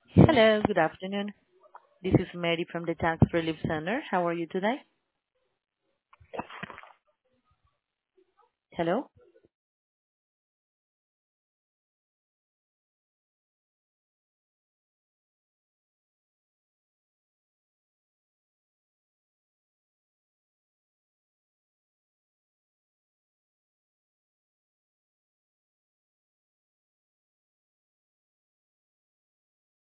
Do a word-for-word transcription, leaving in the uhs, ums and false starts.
Hello, good afternoon. This is Mary from the Tax Relief Center. How are you today? Hello?